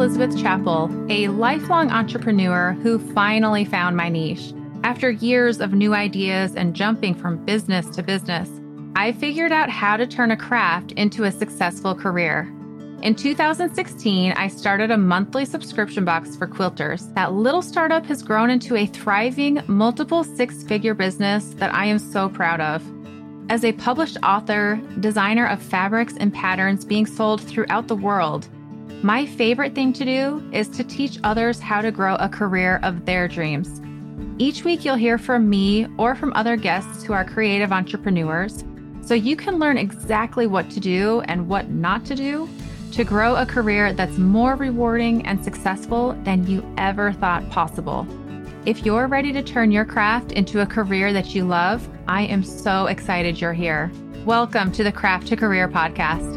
Elizabeth Chappell, a lifelong entrepreneur who finally found my niche. After years of new ideas and jumping from business to business, I figured out how to turn a craft into a successful career. In 2016, I started a monthly subscription box for quilters. That little startup has grown into a thriving, multiple six-figure business that I am so proud of. As a published author, designer of fabrics and patterns being sold throughout the world, my favorite thing to do is to teach others how to grow a career of their dreams. Each week, you'll hear from me or from other guests who are creative entrepreneurs, so you can learn exactly what to do and what not to do to grow a career that's more rewarding and successful than you ever thought possible. If you're ready to turn your craft into a career that you love, I am so excited you're here. Welcome to the Craft to Career podcast.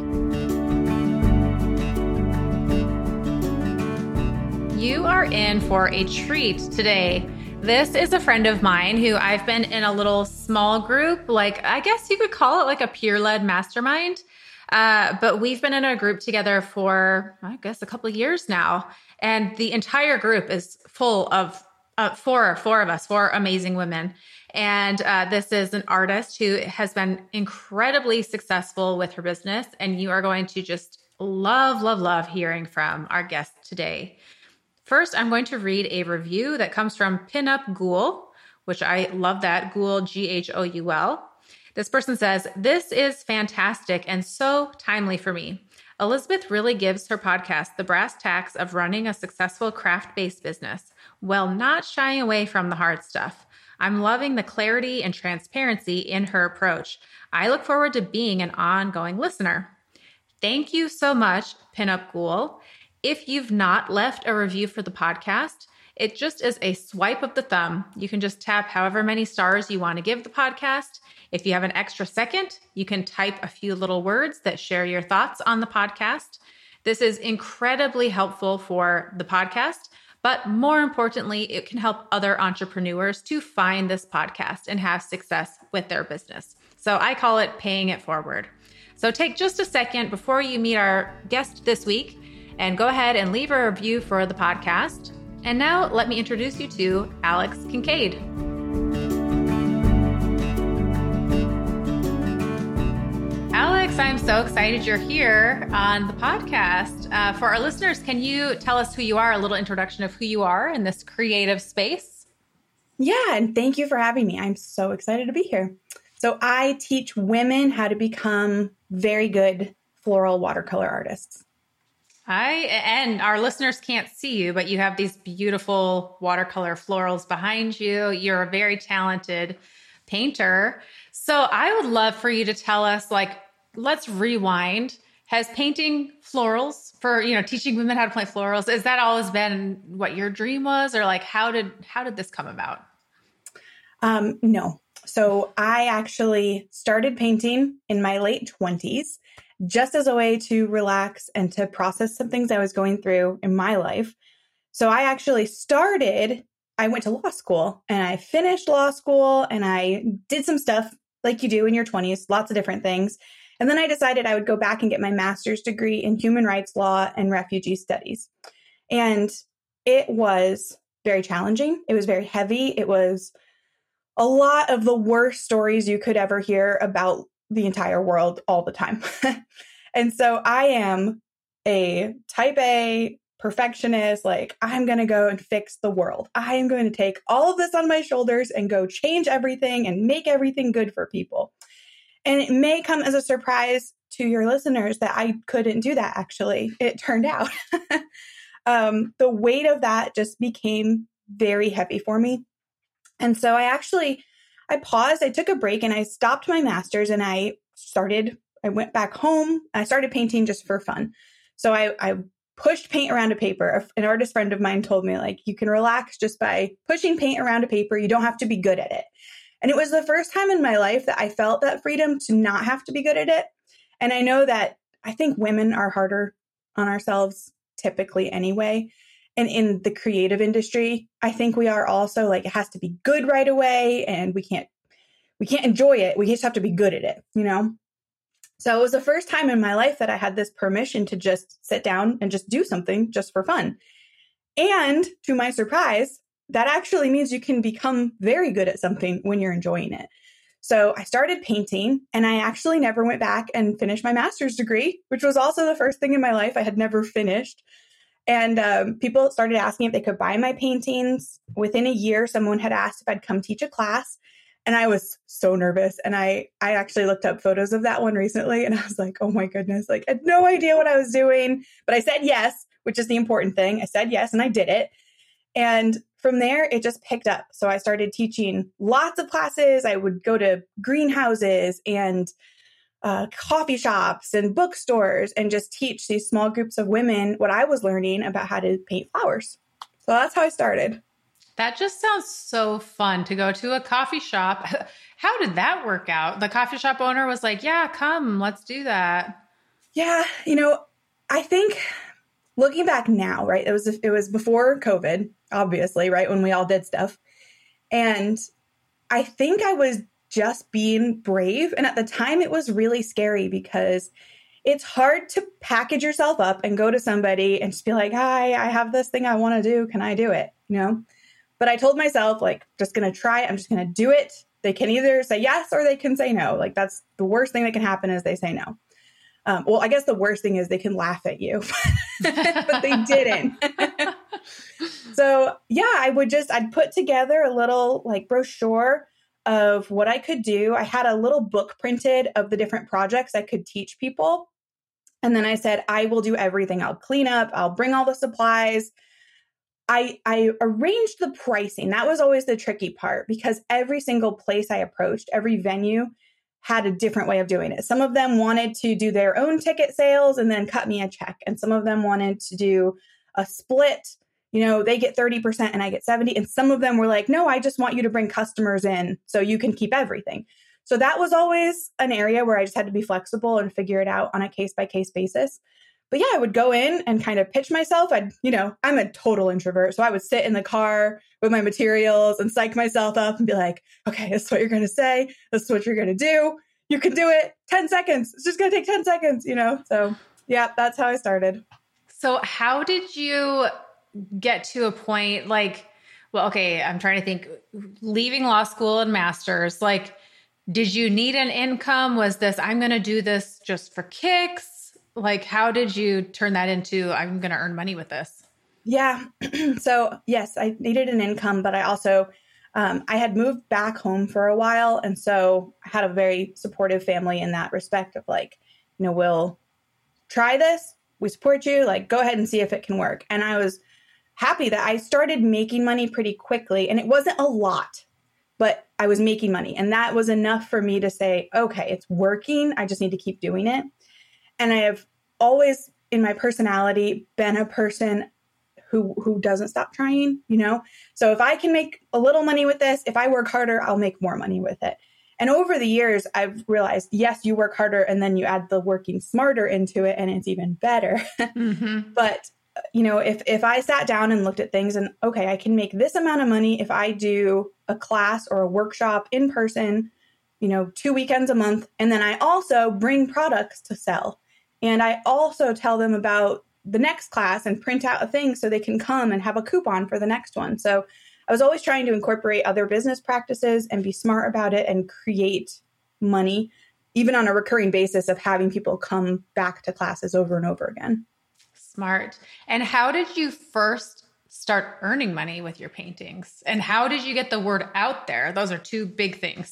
You are in for a treat today. This is a friend of mine who I've been in a little small group, I guess you could call it like a peer-led mastermind. But we've been in a group together for, I guess, a couple of years now. And the entire group is full of four of us, four amazing women. And this is an artist who has been incredibly successful with her business. And you are going to just love hearing from our guest today. First, I'm going to read a review that comes from Pinup Ghoul, which I love that, Ghoul, Ghoul. This person says, "This is fantastic and so timely for me. Elizabeth really gives her podcast the brass tacks of running a successful craft-based business, while not shying away from the hard stuff. I'm loving the clarity and transparency in her approach. I look forward to being an ongoing listener." Thank you so much, Pinup Ghoul. If you've not left a review for the podcast, it just is a swipe of the thumb. You can just tap however many stars you want to give the podcast. If you have an extra second, you can type a few little words that share your thoughts on the podcast. This is incredibly helpful for the podcast, but more importantly, it can help other entrepreneurs to find this podcast and have success with their business. So I call it paying it forward. So take just a second before you meet our guest this week and go ahead and leave a review for the podcast. And now let me introduce you to Alex Kincaid. Alex, I'm so excited you're here on the podcast. For our listeners, can you tell us who you are, a little introduction of who you are in this creative space? Yeah, and thank you for having me. I'm so excited to be here. So I teach women how to become very good floral watercolor artists. And our listeners can't see you, but you have these beautiful watercolor florals behind you. You're a very talented painter. So I would love for you to tell us, let's rewind. Has painting florals for, teaching women how to plant florals, has that always been what your dream was? Or how did this come about? No. So I actually started painting in my late 20s, just as a way to relax and to process some things I was going through in my life. So I actually I went to law school and I finished law school and I did some stuff like you do in your 20s, lots of different things. And then I decided I would go back and get my master's degree in human rights law and refugee studies. And it was very challenging. It was very heavy. It was a lot of the worst stories you could ever hear about the entire world all the time. And so I am a type A perfectionist. I'm going to go and fix the world. I am going to take all of this on my shoulders and go change everything and make everything good for people. And it may come as a surprise to your listeners that I couldn't do that, actually. It turned out. The weight of that just became very heavy for me. And so I paused, I took a break and I stopped my master's and I went back home. I started painting just for fun. So I pushed paint around a paper. An artist friend of mine told me, you can relax just by pushing paint around a paper. You don't have to be good at it. And it was the first time in my life that I felt that freedom to not have to be good at it. And I know that I think women are harder on ourselves typically anyway. And in the creative industry, I think we are also it has to be good right away and we can't enjoy it. We just have to be good at it, So it was the first time in my life that I had this permission to just sit down and just do something just for fun. And to my surprise, that actually means you can become very good at something when you're enjoying it. So I started painting, and I actually never went back and finished my master's degree, which was also the first thing in my life I had never finished. And people started asking if they could buy my paintings. Within a year, someone had asked if I'd come teach a class. And I was so nervous. And I actually looked up photos of that one recently, and I was like, oh my goodness, like I had no idea what I was doing. But I said yes, which is the important thing. I said yes, and I did it. And from there, it just picked up. So I started teaching lots of classes. I would go to greenhouses and coffee shops and bookstores and just teach these small groups of women what I was learning about how to paint flowers. So that's how I started. That just sounds so fun to go to a coffee shop. How did that work out? The coffee shop owner was like, yeah, come, let's do that. Yeah. I think looking back now, right, it was before COVID, obviously, right, when we all did stuff. And I think I was just being brave. And at the time, it was really scary because it's hard to package yourself up and go to somebody and just be like, hi, I have this thing I want to do. Can I do it? But I told myself, like, just going to try it. I'm just going to do it. They can either say yes or they can say no. Like, that's the worst thing that can happen is they say no. Well, I guess the worst thing is they can laugh at you, but they didn't. So yeah, I'd put together a little like brochure of what I could do. I had a little book printed of the different projects I could teach people. And then I said, I will do everything. I'll clean up. I'll bring all the supplies. I arranged the pricing. That was always the tricky part because every single place I approached, every venue had a different way of doing it. Some of them wanted to do their own ticket sales and then cut me a check. And some of them wanted to do a split. They get 30% and I get 70%. And some of them were like, no, I just want you to bring customers in so you can keep everything. So that was always an area where I just had to be flexible and figure it out on a case-by-case basis. But yeah, I would go in and kind of pitch myself. I'm a total introvert. So I would sit in the car with my materials and psych myself up and be like, okay, this is what you're going to say. This is what you're going to do. You can do it. 10 seconds. It's just going to take 10 seconds, So yeah, that's how I started. So how did you get to a point like, well, okay, I'm trying to think, leaving law school and master's, like, did you need an income? Was this, I'm going to do this just for kicks? Like, how did you turn that into, I'm going to earn money with this? Yeah. So yes, I needed an income, but I also, I had moved back home for a while. And so I had a very supportive family in that respect of like, we'll try this. We support you. Like, go ahead and see if it can work. And I was happy that I started making money pretty quickly. And it wasn't a lot, but I was making money. And that was enough for me to say, okay, it's working. I just need to keep doing it. And I have always in my personality been a person who doesn't stop trying, So if I can make a little money with this, if I work harder, I'll make more money with it. And over the years, I've realized, yes, you work harder and then you add the working smarter into it and it's even better. Mm-hmm. But, if I sat down and looked at things and, okay, I can make this amount of money if I do a class or a workshop in person, 2 weekends a month. And then I also bring products to sell. And I also tell them about the next class and print out a thing so they can come and have a coupon for the next one. So I was always trying to incorporate other business practices and be smart about it and create money, even on a recurring basis of having people come back to classes over and over again. Smart. And how did you first start earning money with your paintings? And how did you get the word out there? Those are two big things.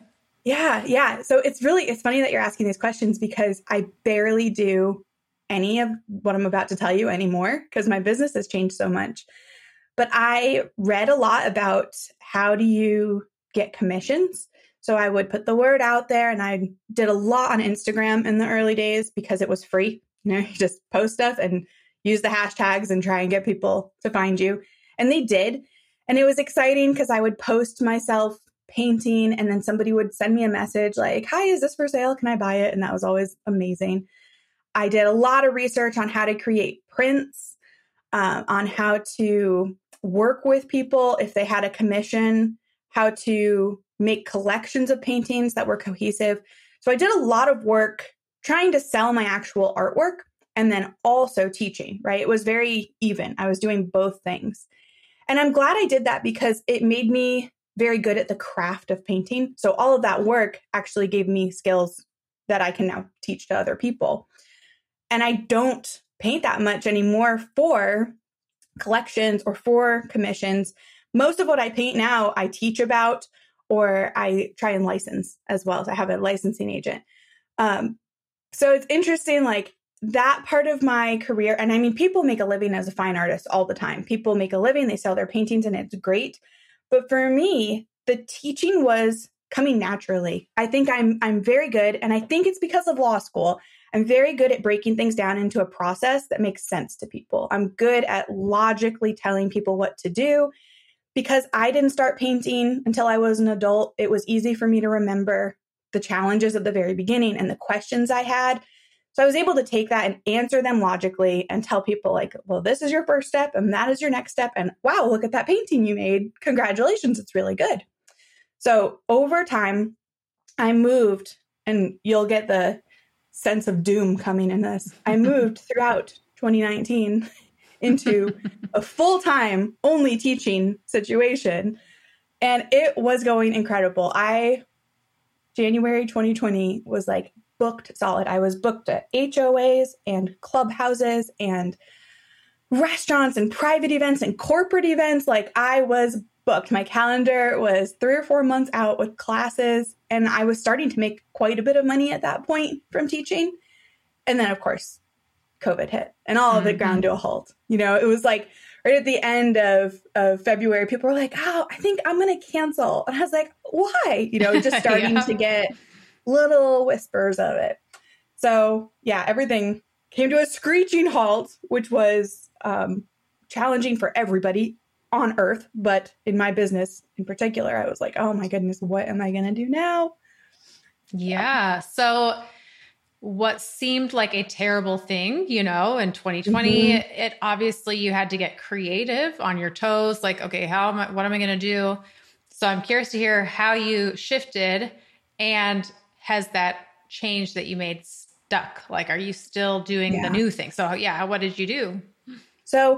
Yeah. So it's funny that you're asking these questions because I barely do any of what I'm about to tell you anymore because my business has changed so much. But I read a lot about how do you get commissions. So I would put the word out there and I did a lot on Instagram in the early days because it was free. You just post stuff and use the hashtags and try and get people to find you. And they did. And it was exciting because I would post myself painting and then somebody would send me a message like, hi, is this for sale? Can I buy it? And that was always amazing. I did a lot of research on how to create prints, on how to work with people if they had a commission, how to make collections of paintings that were cohesive. So I did a lot of work trying to sell my actual artwork and then also teaching, right? It was very even. I was doing both things. And I'm glad I did that because it made me very good at the craft of painting. So all of that work actually gave me skills that I can now teach to other people. And I don't paint that much anymore for collections or for commissions. Most of what I paint now, I teach about or I try and license as well. So I have a licensing agent. So it's interesting, like that part of my career. And I mean, people make a living as a fine artist all the time. People make a living, they sell their paintings and it's great. But for me, the teaching was coming naturally. I think I'm very good. And I think it's because of law school. I'm very good at breaking things down into a process that makes sense to people. I'm good at logically telling people what to do. Because I didn't start painting until I was an adult, it was easy for me to remember the challenges at the very beginning and the questions I had. So I was able to take that and answer them logically and tell people like, well, this is your first step and that is your next step. And wow, look at that painting you made. Congratulations, it's really good. So over time, I moved, and you'll get the sense of doom coming in this. I moved throughout 2019 into a full-time only teaching situation. And it was going incredible. January 2020 was like booked solid. I was booked at HOAs and clubhouses and restaurants and private events and corporate events. Like I was booked. My calendar was 3 or 4 months out with classes. And I was starting to make quite a bit of money at that point from teaching. And then of course, COVID hit and all of it ground to a halt. You know, it was like right at the end of February, people were like, oh, I think I'm going to cancel. And I was like, why? You know, just starting to get little whispers of it. So yeah, everything came to a screeching halt, which was challenging for everybody on earth. But in my business in particular, I was like, oh my goodness, what am I going to do now? Yeah. So what seemed like a terrible thing, you know, in 2020, it obviously you had to get creative on your toes. Like, okay, what am I going to do? So I'm curious to hear how you shifted, and has that change that you made stuck? Like, are you still doing the new thing? So yeah, what did you do? So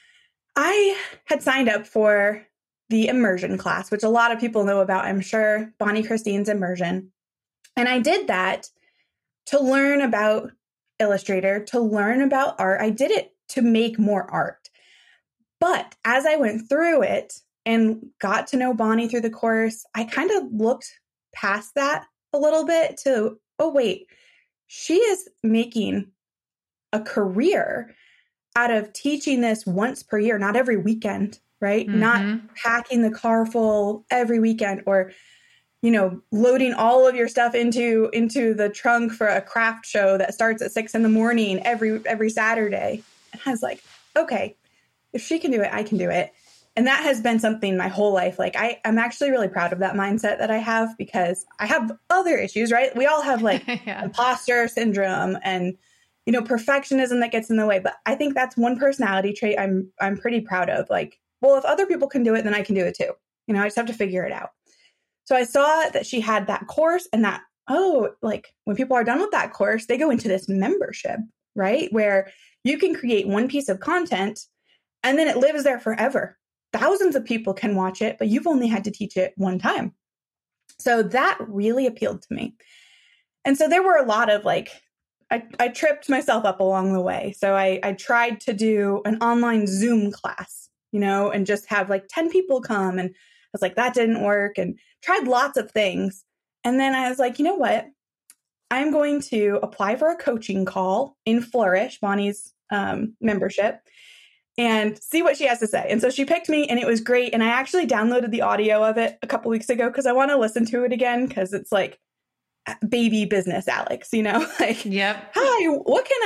I had signed up for the immersion class, which a lot of people know about, I'm sure, Bonnie Christine's immersion. And I did that to learn about Illustrator, to learn about art. I did it to make more art. But as I went through it and got to know Bonnie through the course, I kind of looked past that a little bit to, oh, wait, she is making a career out of teaching this once per year, not every weekend, right? Not packing the car full every weekend, or you know, loading all of your stuff into the trunk for a craft show that starts at 6 a.m. every Saturday. And I was like, okay, if she can do it, I can do it. And that has been something my whole life. Like I'm actually really proud of that mindset that I have, because I have other issues, right? We all have like imposter syndrome and, you know, perfectionism that gets in the way. But I think that's one personality trait I'm pretty proud of. Like, well, if other people can do it, then I can do it too. You know, I just have to figure it out. So I saw that she had that course, and that, oh, like when people are done with that course, they go into this membership, right? Where you can create one piece of content and then it lives there forever. Thousands of people can watch it, but you've only had to teach it one time. So that really appealed to me. And so there were a lot of like, I tripped myself up along the way. So I tried to do an online Zoom class, you know, and just have like 10 people come, and I was like, that didn't work, and tried lots of things. And then I was like, you know what? I'm going to apply for a coaching call in Flourish, Bonnie's membership, and see what she has to say. And so she picked me, and it was great. And I actually downloaded the audio of it a couple weeks ago because I want to listen to it again, because it's like baby business Alex, you know, like, yep. Hi, what can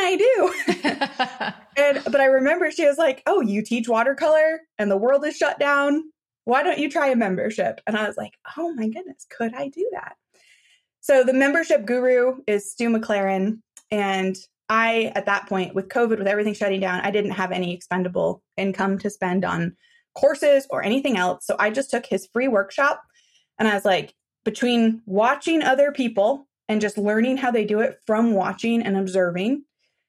I do? But I remember she was like, oh, you teach watercolor and the world is shut down. Why don't you try a membership? And I was like, oh my goodness, could I do that? So the membership guru is Stu McLaren. And I, at that point, with COVID, with everything shutting down, I didn't have any expendable income to spend on courses or anything else. So I just took his free workshop, and I was like, between watching other people and just learning how they do it from watching and observing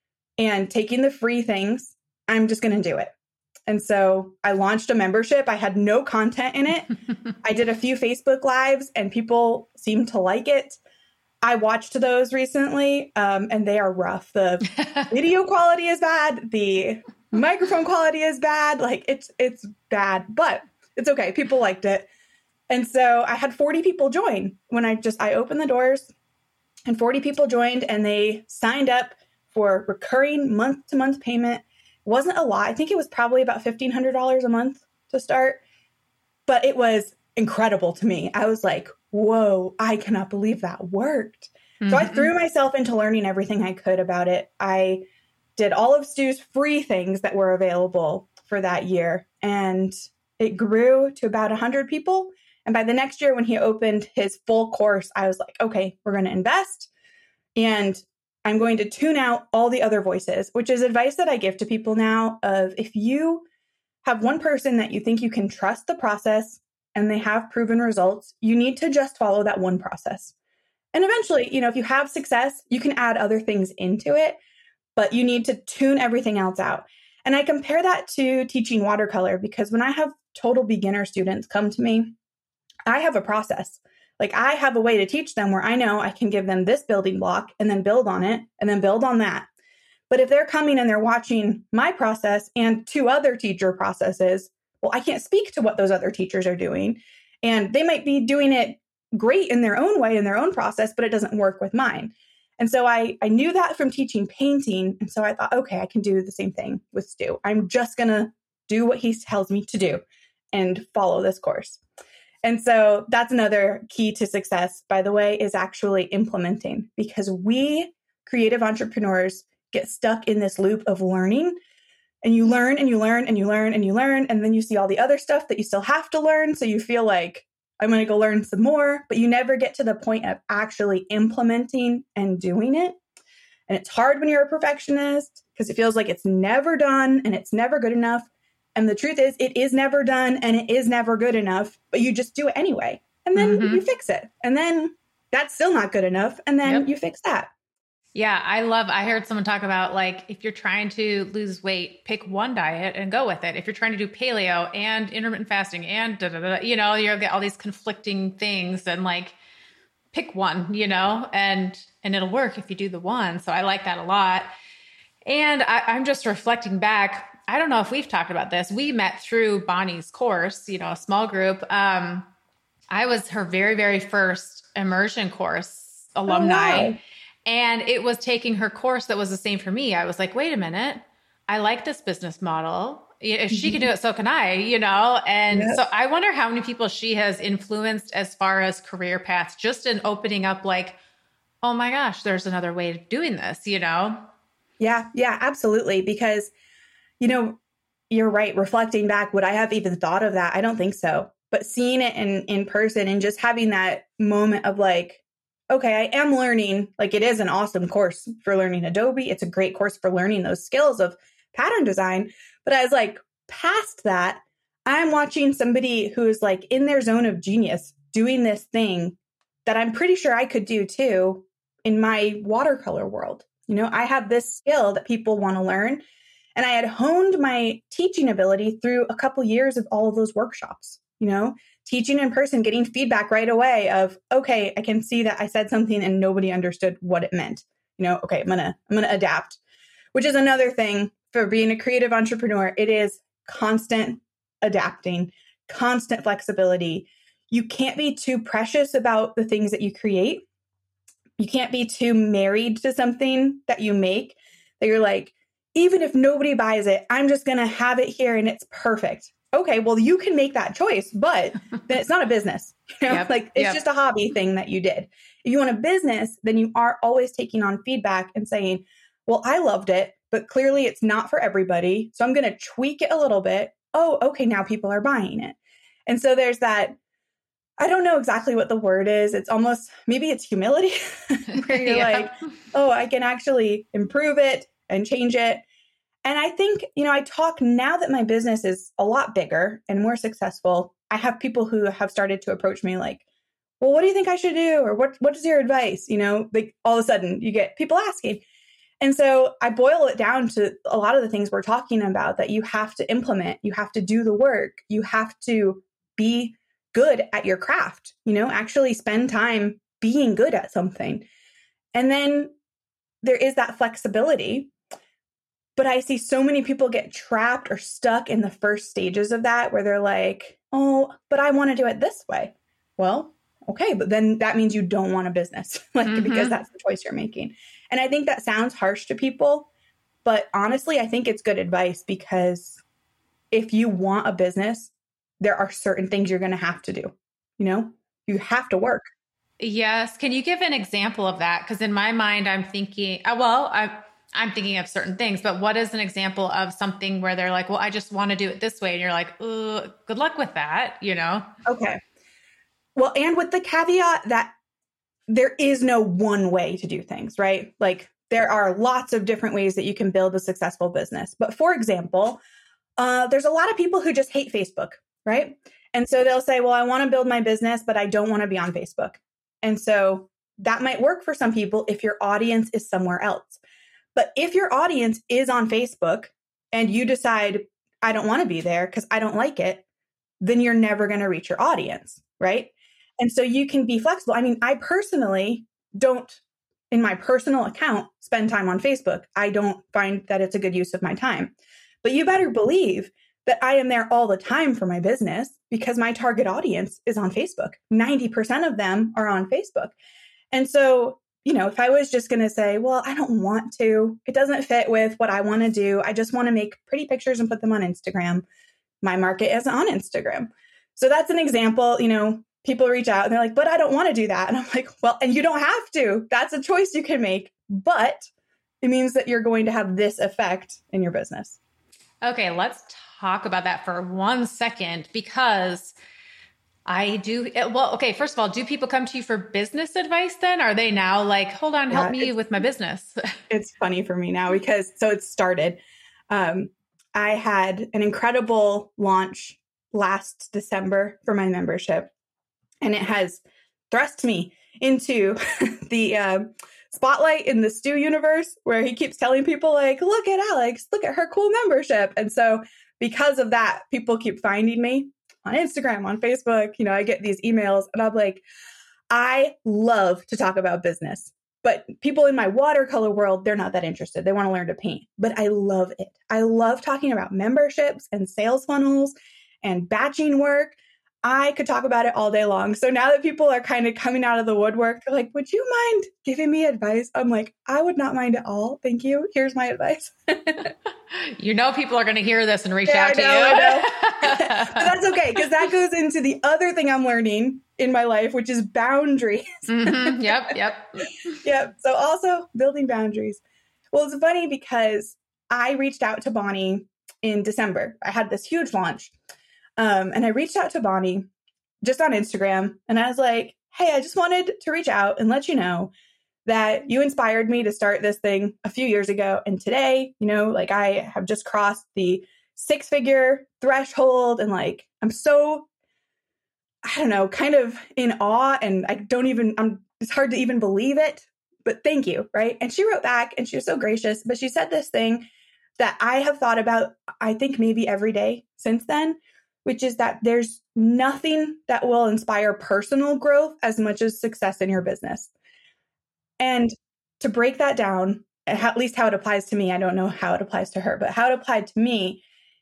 and taking the free things. I'm just going to do it. And so I launched a membership. I had no content in it. I did a few Facebook Lives and people seemed to like it. I watched those recently and they are rough. The video quality is bad. The microphone quality is bad. Like it's bad, but it's okay. People liked it. And so I had 40 people join when I opened the doors, and 40 people joined and they signed up for recurring month-to-month payment. It wasn't a lot. I think it was probably about $1,500 a month to start, but it was incredible to me. I was like, whoa, I cannot believe that worked. Mm-hmm. So I threw myself into learning everything I could about it. I did all of Stu's free things that were available for that year, and it grew to about 100 people. And by the next year, when he opened his full course, I was like, okay, we're going to invest and I'm going to tune out all the other voices, which is advice that I give to people now of if you have one person that you think you can trust the process and they have proven results, you need to just follow that one process. And eventually, if you have success, you can add other things into it, but you need to tune everything else out. And I compare that to teaching watercolor, because when I have total beginner students come to me, I have a process. Like I have a way to teach them where I know I can give them this building block and then build on it and then build on that. But if they're coming and they're watching my process and 2 other teacher processes, well, I can't speak to what those other teachers are doing. And they might be doing it great in their own way, in their own process, but it doesn't work with mine. And so I knew that from teaching painting. And so I thought, okay, I can do the same thing with Stu. I'm just going to do what he tells me to do and follow this course. And so that's another key to success, by the way, is actually implementing, because we creative entrepreneurs get stuck in this loop of learning, and you learn and you learn and you learn and you learn. And then you see all the other stuff that you still have to learn. So you feel like I'm going to go learn some more, but you never get to the point of actually implementing and doing it. And it's hard when you're a perfectionist because it feels like it's never done and it's never good enough. And the truth is, it is never done and it is never good enough, but you just do it anyway. And then you fix it. And then that's still not good enough. And then you fix that. Yeah, I heard someone talk about, like, if you're trying to lose weight, pick one diet and go with it. If you're trying to do paleo and intermittent fasting and you get all these conflicting things, and like pick one, and it'll work if you do the one. So I like that a lot. And I'm just reflecting back. I don't know if we've talked about this. We met through Bonnie's course, a small group. I was her very, very first immersion course alumni. Oh, wow. And it was taking her course that was the same for me. I was like, wait a minute, I like this business model. If she can do it, so can I, And so I wonder how many people she has influenced as far as career paths, just in opening up like, oh my gosh, there's another way of doing this, Yeah, absolutely. Because, you're right. Reflecting back, would I have even thought of that? I don't think so. But seeing it in person and just having that moment of like, okay, I am learning, like it is an awesome course for learning Adobe. It's a great course for learning those skills of pattern design. But I was like, past that, I'm watching somebody who is like in their zone of genius doing this thing that I'm pretty sure I could do too in my watercolor world. I have this skill that people want to learn. And I had honed my teaching ability through a couple years of all of those workshops, teaching in person, getting feedback right away of, okay, I can see that I said something and nobody understood what it meant. Okay, I'm going to adapt, which is another thing for being a creative entrepreneur. It is constant adapting, constant flexibility. You can't be too precious about the things that you create. You can't be too married to something that you make that you're like, even if nobody buys it, I'm just going to have it here and it's perfect. Okay, well, you can make that choice, but then it's not a business. It's just a hobby thing that you did. If you want a business, then you are always taking on feedback and saying, well, I loved it, but clearly it's not for everybody. So I'm going to tweak it a little bit. Oh, okay, now people are buying it. And so there's that, I don't know exactly what the word is. It's almost, maybe it's humility, where you're like, oh, I can actually improve it and change it. And I think, I talk now that my business is a lot bigger and more successful. I have people who have started to approach me like, well, what do you think I should do? Or what is your advice? Like all of a sudden you get people asking. And so I boil it down to a lot of the things we're talking about that you have to implement. You have to do the work. You have to be good at your craft, actually spend time being good at something. And then there is that flexibility. But I see so many people get trapped or stuck in the first stages of that where they're like, oh, but I want to do it this way. Well, okay, but then that means you don't want a business, because that's the choice you're making. And I think that sounds harsh to people, but honestly, I think it's good advice, because if you want a business, there are certain things you're going to have to do. You have to work. Yes. Can you give an example of that? Because in my mind, I'm thinking, I'm thinking of certain things, but what is an example of something where they're like, well, I just want to do it this way. And you're like, good luck with that, Okay. Well, and with the caveat that there is no one way to do things, right? Like there are lots of different ways that you can build a successful business. But for example, there's a lot of people who just hate Facebook, right? And so they'll say, well, I want to build my business, but I don't want to be on Facebook. And so that might work for some people if your audience is somewhere else. But if your audience is on Facebook and you decide, I don't want to be there because I don't like it, then you're never going to reach your audience, right? And so you can be flexible. I mean, I personally don't, in my personal account, spend time on Facebook. I don't find that it's a good use of my time. But you better believe that I am there all the time for my business, because my target audience is on Facebook. 90% of them are on Facebook. And so, if I was just going to say, well, I don't want to, it doesn't fit with what I want to do, I just want to make pretty pictures and put them on Instagram, my market is on Instagram. So that's an example. People reach out and they're like, but I don't want to do that. And I'm like, well, and you don't have to. That's a choice you can make, but it means that you're going to have this effect in your business. Okay, let's talk about that for 1 second, because I do. Well, okay, first of all, do people come to you for business advice then? Are they now like, hold on, help me with my business? It's funny for me now because, so it started. I had an incredible launch last December for my membership, and it has thrust me into the spotlight in the Stu universe, where he keeps telling people like, look at Alex, look at her cool membership. And so because of that, people keep finding me on Instagram, on Facebook. I get these emails and I'm like, I love to talk about business, but people in my watercolor world, they're not that interested. They want to learn to paint, but I love it. I love talking about memberships and sales funnels and batching work. I could talk about it all day long. So now that people are kind of coming out of the woodwork, they're like, would you mind giving me advice? I'm like, I would not mind at all. Thank you. Here's my advice. People are going to hear this and reach out to you. I know. But that's okay, because that goes into the other thing I'm learning in my life, which is boundaries. Mm-hmm. Yep. Yep. So also building boundaries. Well, it's funny because I reached out to Bonnie in December. I had this huge launch. And I reached out to Bonnie just on Instagram, and I was like, hey, I just wanted to reach out and let you know that you inspired me to start this thing a few years ago. And today, I have just crossed the 6-figure threshold, and like, I'm so, I don't know, kind of in awe, and it's hard to even believe it, but thank you. Right. And she wrote back and she was so gracious, but she said this thing that I have thought about, I think maybe every day since then, which is that there's nothing that will inspire personal growth as much as success in your business. And to break that down, at least how it applies to me, I don't know how it applies to her, but how it applied to me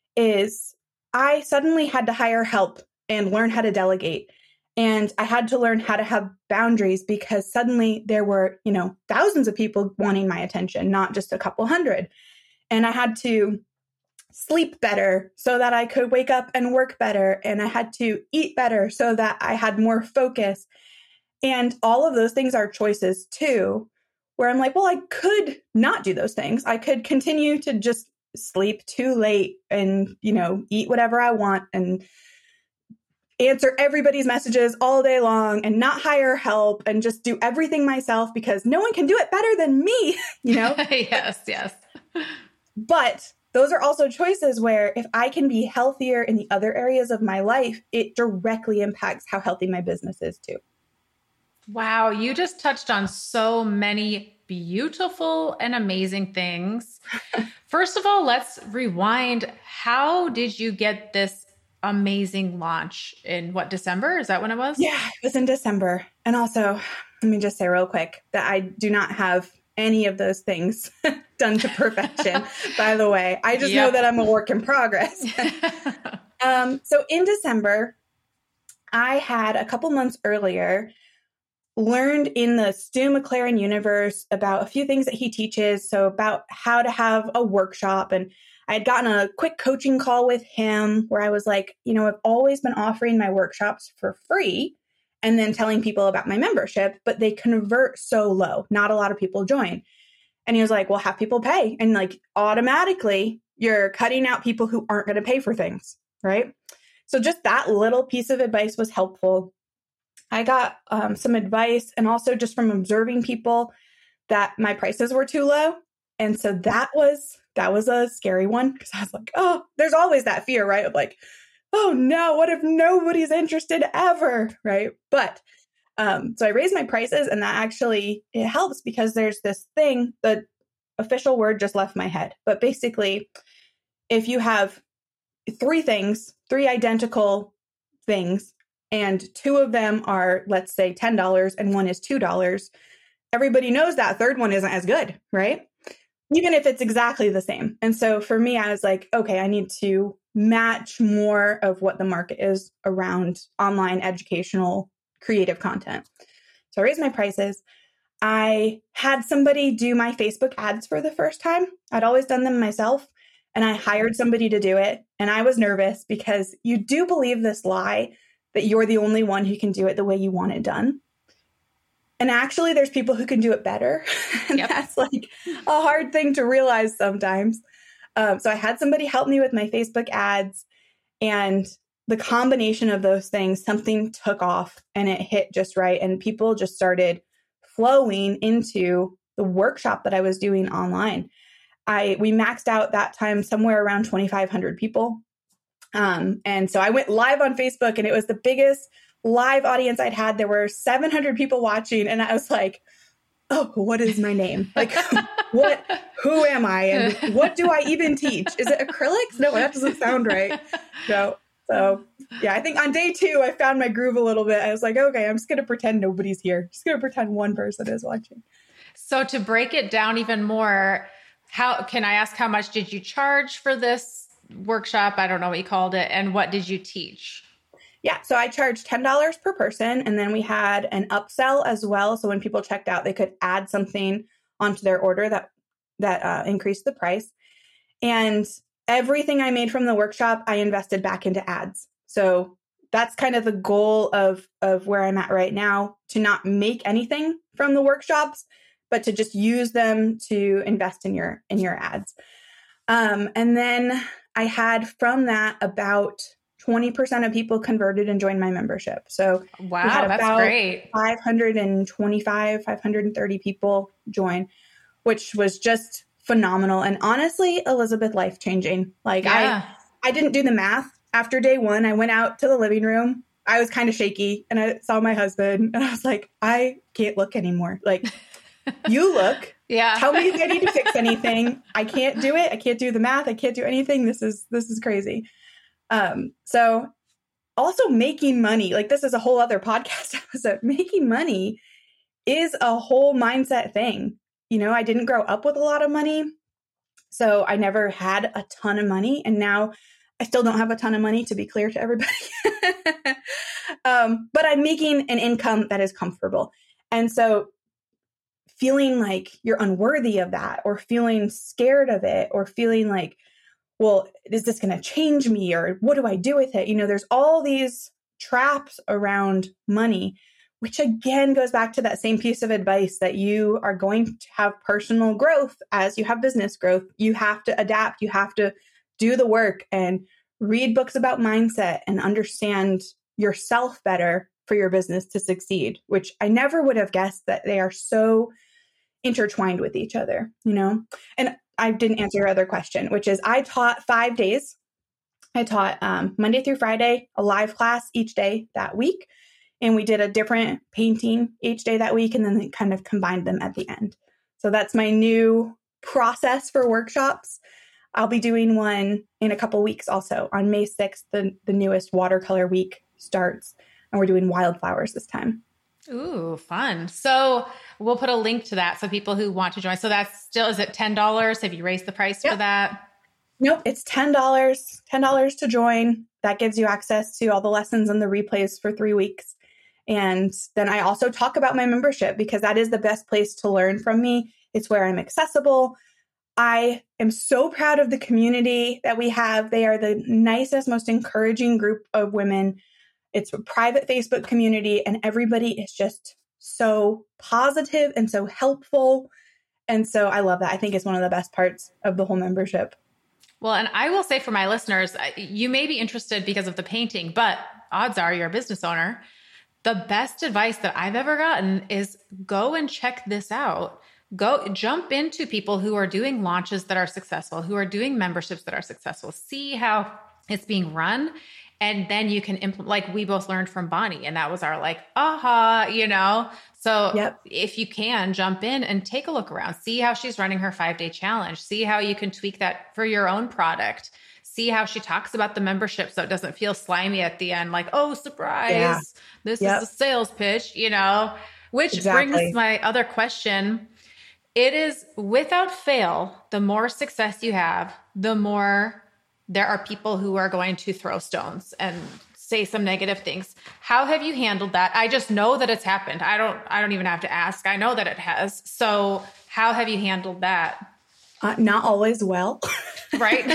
is I suddenly had to hire help and learn how to delegate. And I had to learn how to have boundaries, because suddenly there were, thousands of people wanting my attention, not just a couple hundred. And I had to sleep better so that I could wake up and work better. And I had to eat better so that I had more focus. And all of those things are choices too, where I'm like, well, I could not do those things. I could continue to just sleep too late and, eat whatever I want and answer everybody's messages all day long and not hire help and just do everything myself because no one can do it better than me, Yes. But those are also choices where if I can be healthier in the other areas of my life, it directly impacts how healthy my business is too. Wow, you just touched on so many beautiful and amazing things. First of all, let's rewind. How did you get this amazing launch in what, December? Is that when it was? Yeah, it was in December. And also, let me just say real quick that I do not have any of those things done to perfection, by the way. I just know that I'm a work in progress. So in December, I had a couple months earlier learned in the Stu McLaren universe about a few things that he teaches. So about how to have a workshop. And I had gotten a quick coaching call with him where I was like, I've always been offering my workshops for free and then telling people about my membership, but they convert so low. Not a lot of people join. And he was like, well, have people pay. And like automatically you're cutting out people who aren't going to pay for things. Right. So just that little piece of advice was helpful. I got some advice and also just from observing people that my prices were too low. And so that was a scary one because I was like, oh, there's always that fear, right? Of like, oh no, what if nobody's interested ever, right? But so I raised my prices and that actually, it helps because there's this thing, the official word just left my head. But basically, if you have three identical things, and two of them are, let's say, $10 and one is $2, everybody knows that third one isn't as good, right? Even if it's exactly the same. And so for me, I was like, okay, I need to match more of what the market is around online educational creative content. So I raised my prices. I had somebody do my Facebook ads for the first time. I'd always done them myself. And I hired somebody to do it. And I was nervous because you do believe this lie that you're the only one who can do it the way you want it done. And actually, there's people who can do it better. And that's like a hard thing to realize sometimes. So I had somebody help me with my Facebook ads. And the combination of those things, something took off and it hit just right. And people just started flowing into the workshop that I was doing online. We maxed out that time somewhere around 2,500 people. And so I went live on Facebook and it was the biggest live audience I'd had. There were 700 people watching and I was like, oh, what is my name? Like, who am I? And what do I even teach? Is it acrylics? No, that doesn't sound right. No. So yeah, I think on day 2, I found my groove a little bit. I was like, okay, I'm just going to pretend nobody's here. Just going to pretend one person is watching. So to break it down even more, can I ask how much did you charge for this workshop? I don't know what you called it. And what did you teach? Yeah. So I charged $10 per person. And then we had an upsell as well. So when people checked out, they could add something onto their order that increased the price. And everything I made from the workshop, I invested back into ads. So that's kind of the goal of where I'm at right now, to not make anything from the workshops, but to just use them to invest in your ads. And then I had from that about 20% of people converted and joined my membership. So wow, we had about great. 530 people join, which was just phenomenal. And honestly, Elizabeth, life-changing. Like I didn't do the math. After day 1, I went out to the living room. I was kind of shaky and I saw my husband and I was like, I can't look anymore. Like, you look. Yeah. Tell me if I need to fix anything. I can't do it. I can't do the math. I can't do anything. This is crazy. So also making money, like this is a whole other podcast episode. Making money is a whole mindset thing. I didn't grow up with a lot of money, so I never had a ton of money. And now I still don't have a ton of money, to be clear to everybody. But I'm making an income that is comfortable. And so feeling like you're unworthy of that, or feeling scared of it, or feeling like, well, is this going to change me? Or what do I do with it? There's all these traps around money, which again goes back to that same piece of advice that you are going to have personal growth as you have business growth. You have to adapt. You have to do the work and read books about mindset and understand yourself better for your business to succeed, which I never would have guessed that they are so intertwined with each other, And I didn't answer your other question, which is I taught 5 days. I taught Monday through Friday, a live class each day that week. and we did a different painting each day that week, and then kind of combined them at the end. So that's my new process for workshops. I'll be doing one in a couple weeks also. On May 6th, the newest watercolor week starts, and we're doing wildflowers this time. Ooh, fun. So we'll put a link to that so people who want to join. So that's still, is it $10? Have you raised the price for that? Nope, it's $10, $10 to join. That gives you access to all the lessons and the replays for 3 weeks. And then I also talk about my membership because that is the best place to learn from me. It's where I'm accessible. I am so proud of the community that we have. They are the nicest, most encouraging group of women. It's a private Facebook community, and everybody is just so positive and so helpful. And so I love that. I think it's one of the best parts of the whole membership. Well, and I will say for my listeners, you may be interested because of the painting, but odds are you're a business owner. The best advice that I've ever gotten is go and check this out. Go jump into people who are doing launches that are successful, who are doing memberships that are successful, see how it's being run. And then you can implement, like we both learned from Bonnie, and that was our like, aha, So if you can jump in and take a look around, see how she's running her 5-day challenge, see how you can tweak that for your own product, see how she talks about the membership so it doesn't feel slimy at the end, like, oh, surprise, this is a sales pitch, which brings my other question. It is without fail, the more success you have, the more there are people who are going to throw stones and say some negative things. How have you handled that? I just know that it's happened. I don't even have to ask. I know that it has. So how have you handled that? Not always well. Right.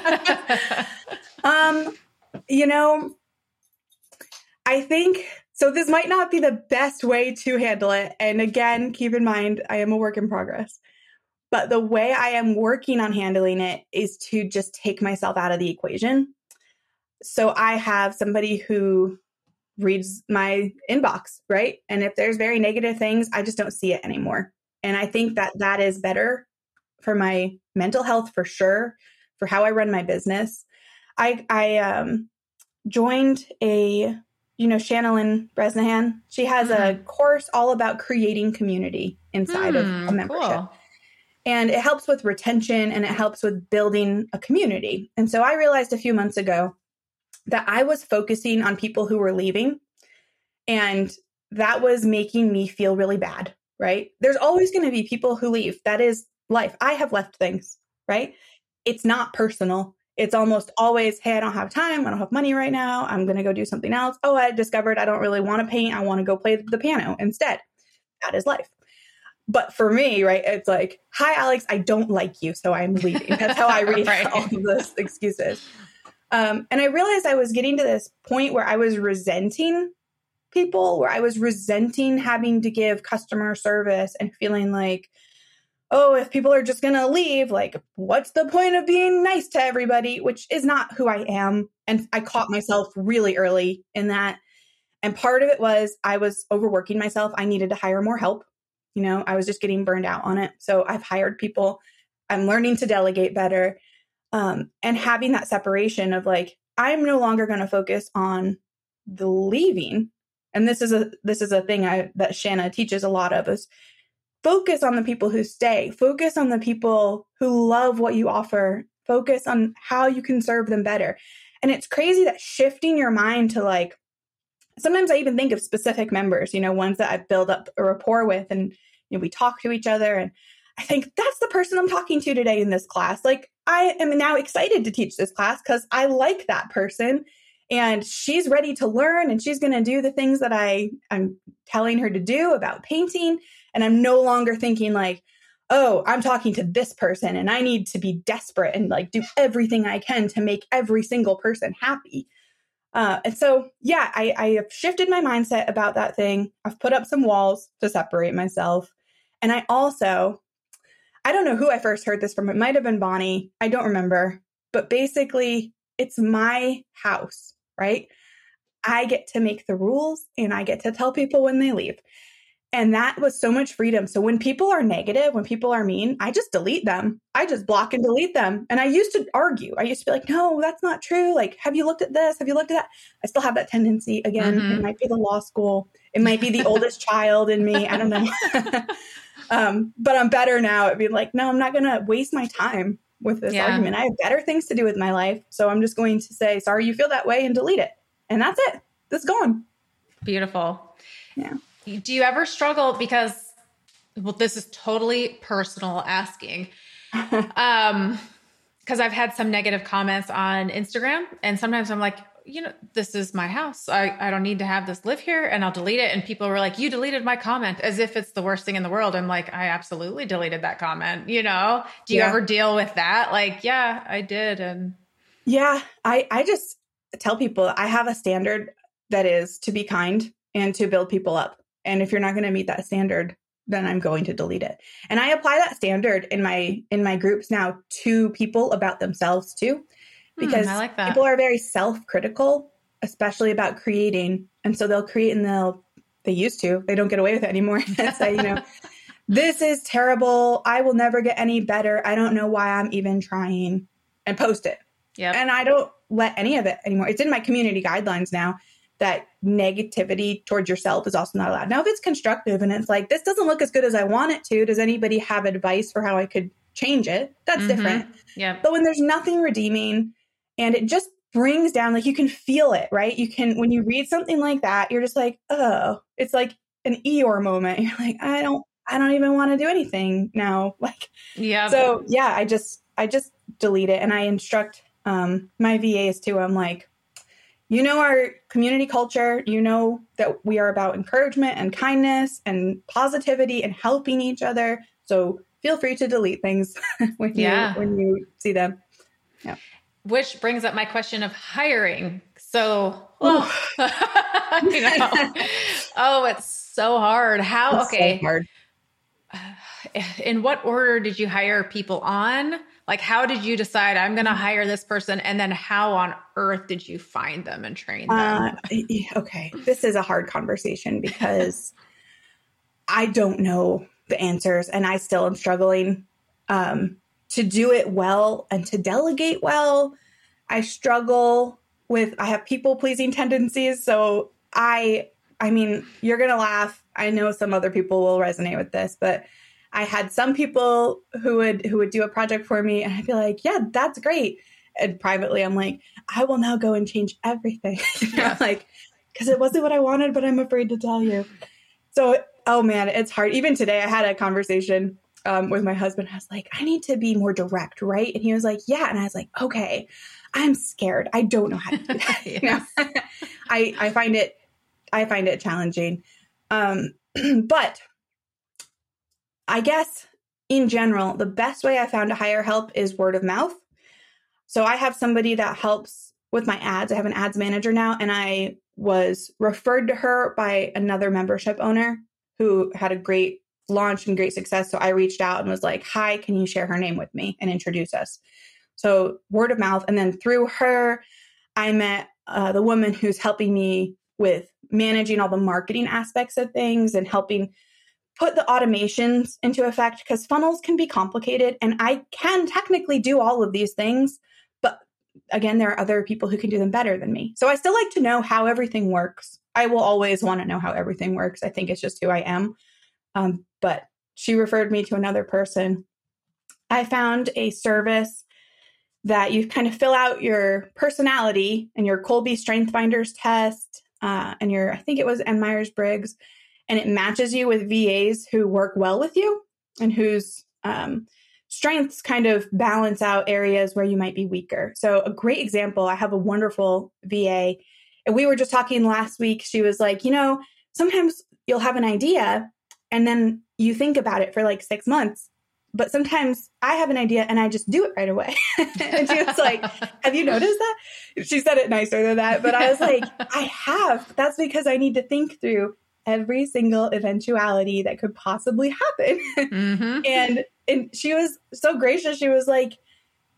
I think, so this might not be the best way to handle it. And again, keep in mind, I am a work in progress. But the way I am working on handling it is to just take myself out of the equation. So I have somebody who reads my inbox, right? And if there's very negative things, I just don't see it anymore. And I think that that is better for my mental health for sure, for how I run my business. I joined Shannon Bresnahan. She has a course all about creating community inside of a membership. Cool. And it helps with retention and it helps with building a community. And so I realized a few months ago that I was focusing on people who were leaving, and that was making me feel really bad, right? There's always going to be people who leave. That is life. I have left things, right? It's not personal. It's almost always, hey, I don't have time. I don't have money right now. I'm going to go do something else. Oh, I discovered I don't really want to paint. I want to go play the piano instead. That is life. But for me, right, it's like, hi, Alex, I don't like you, so I'm leaving. That's how I read all of those excuses. And I realized I was getting to this point where I was resenting people, where I was resenting having to give customer service and feeling like, oh, if people are just going to leave, like, what's the point of being nice to everybody, which is not who I am. And I caught myself really early in that. And part of it was I was overworking myself. I needed to hire more help. I was just getting burned out on it. So I've hired people. I'm learning to delegate better. And having that separation of like, I'm no longer going to focus on the leaving. And this is a thing that Shanna teaches a lot of, is focus on the people who stay, focus on the people who love what you offer, focus on how you can serve them better. And it's crazy that shifting your mind to like, sometimes I even think of specific members, ones that I build up a rapport with, and we talk to each other, and I think that's the person I'm talking to today in this class. Like, I am now excited to teach this class because I like that person, and she's ready to learn, and she's going to do the things that I'm telling her to do about painting. And I'm no longer thinking like, oh, I'm talking to this person and I need to be desperate and like do everything I can to make every single person happy. And so, yeah, I have shifted my mindset about that thing. I've put up some walls to separate myself. And I don't know who I first heard this from. It might have been Bonnie. I don't remember. But basically, it's my house, right? I get to make the rules and I get to tell people when they leave. And that was so much freedom. So when people are negative, when people are mean, I just delete them. I just block and delete them. And I used to argue. I used to be like, no, that's not true. Like, have you looked at this? Have you looked at that? I still have that tendency. Again, It might be the law school. It might be the oldest child in me. I don't know. But I'm better now at being like, no, I'm not going to waste my time with this argument. I have better things to do with my life. So I'm just going to say, sorry, you feel that way, and delete it. And that's it. It's gone. Beautiful. Yeah. Do you ever struggle because, well, this is totally personal asking, because I've had some negative comments on Instagram, and sometimes I'm like, this is my house. I don't need to have this live here, and I'll delete it. And people were like, you deleted my comment, as if it's the worst thing in the world. I'm like, I absolutely deleted that comment. Do you ever deal with that? Like, yeah, I did. And yeah, I just tell people I have a standard that is to be kind and to build people up. And if you're not going to meet that standard, then I'm going to delete it. And I apply that standard in my groups now to people about themselves too, because I like that. People are very self-critical, especially about creating. And so they'll create and they used to, they don't get away with it anymore. Say, this is terrible. I will never get any better. I don't know why I'm even trying, and post it. Yeah. And I don't let any of it anymore. It's in my community guidelines now that negativity towards yourself is also not allowed. Now, if it's constructive and it's like, this doesn't look as good as I want it to, does anybody have advice for how I could change it? That's different. Yeah. But when there's nothing redeeming and it just brings down, like, you can feel it, right? You can, when you read something like that, you're just like, oh, it's like an Eeyore moment. You're like, I don't even want to do anything now. Like, yeah. So yeah, I just delete it. And I instruct my VAs too. I'm like, our community culture, that we are about encouragement and kindness and positivity and helping each other. So feel free to delete things when you see them. Yeah. Which brings up my question of hiring. So, it's so hard. So hard. In what order did you hire people on? Like, how did you decide I'm going to hire this person? And then how on earth did you find them and train them? Okay. This is a hard conversation because I don't know the answers, and I still am struggling to do it well and to delegate well. I struggle I have people pleasing tendencies. So I mean, you're going to laugh. I know some other people will resonate with this, but I had some people who would do a project for me, and I'd be like, yeah, that's great. And privately, I'm like, I will now go and change everything. Like, because it wasn't what I wanted, but I'm afraid to tell you. So, oh man, it's hard. Even today, I had a conversation with my husband. I was like, I need to be more direct, right? And he was like, yeah. And I was like, okay, I'm scared. I don't know how to do that. I find it challenging. But I guess in general, the best way I found to hire help is word of mouth. So I have somebody that helps with my ads. I have an ads manager now, and I was referred to her by another membership owner who had a great launch and great success. So I reached out and was like, hi, can you share her name with me and introduce us? So word of mouth. And then through her, I met the woman who's helping me with managing all the marketing aspects of things and helping put the automations into effect, because funnels can be complicated and I can technically do all of these things. But again, there are other people who can do them better than me. So I still like to know how everything works. I will always want to know how everything works. I think it's just who I am. But she referred me to another person. I found a service that you kind of fill out your personality and your Kolbe Strength Finders test and I think it was Myers-Briggs, and it matches you with VAs who work well with you and whose strengths kind of balance out areas where you might be weaker. So a great example, I have a wonderful VA, and we were just talking last week. She was like, sometimes you'll have an idea and then you think about it for like 6 months. But sometimes I have an idea and I just do it right away. And she was like, have you noticed that? She said it nicer than that. But I was like, I have. That's because I need to think through every single eventuality that could possibly happen. Mm-hmm. And she was so gracious. She was like,